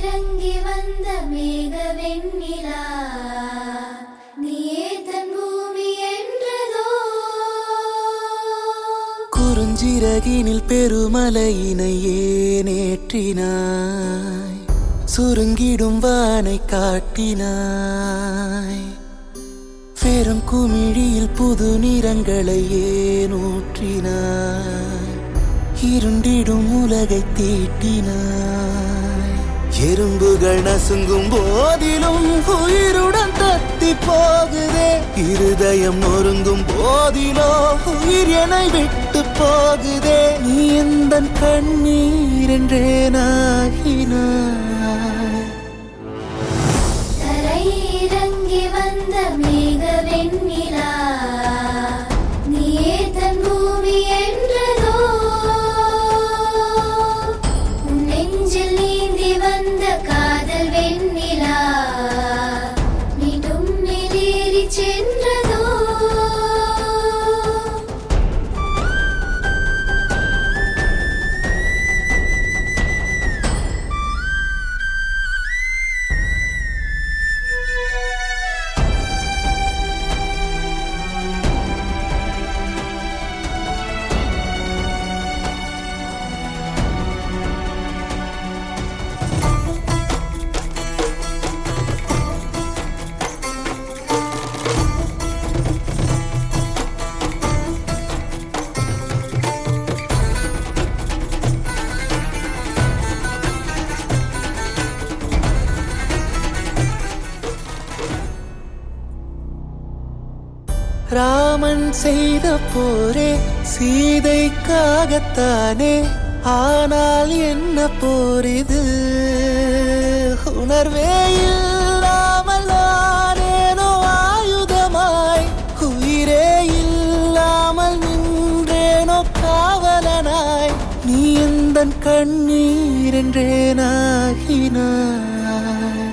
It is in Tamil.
இறங்கி வந்த மேக வெண்ணிலா நீயே தன் பூமி என்றதோ குறுஞ்சிறகினில் பெருமலையினை ஏனேற்றினாய் சுருங்கிடும் வானை காட்டினாய் பெரும் குமிழியில் புது நிறங்களை ஏனூற்றினாய் இருண்டிடும் உலகை தீட்டினாய் எறும்புகள் நசுங்கும் போதிலும் உயிருடன் தத்தி போகுதே இருதயம் நொறுங்கும் போதிலோ உயிர் என்னை விட்டு போகுதே நீ எந்தன் கண்ணீர் என்றே நாகினாய் தரை இறங்கி வந்த மேக வெண்ணிலா நீயே தன் பூமி என்றதோ உன் நெஞ்சில் நீந்தி வந்த காதல் வெண்ணிலா மீண்டும் மேலேறி சென்றதோ ராமன் செய்த போரே சீதைக்காகத்தானே ஆனால் என்ன போர் இது உணர்வே இல்லாமல் நானேனோ ஆயுதமாய் உயிரே இல்லாமல் நின்றேனோ காவலனாய் நீ எந்தன் கண்ணீர் என்றே நாகினாய்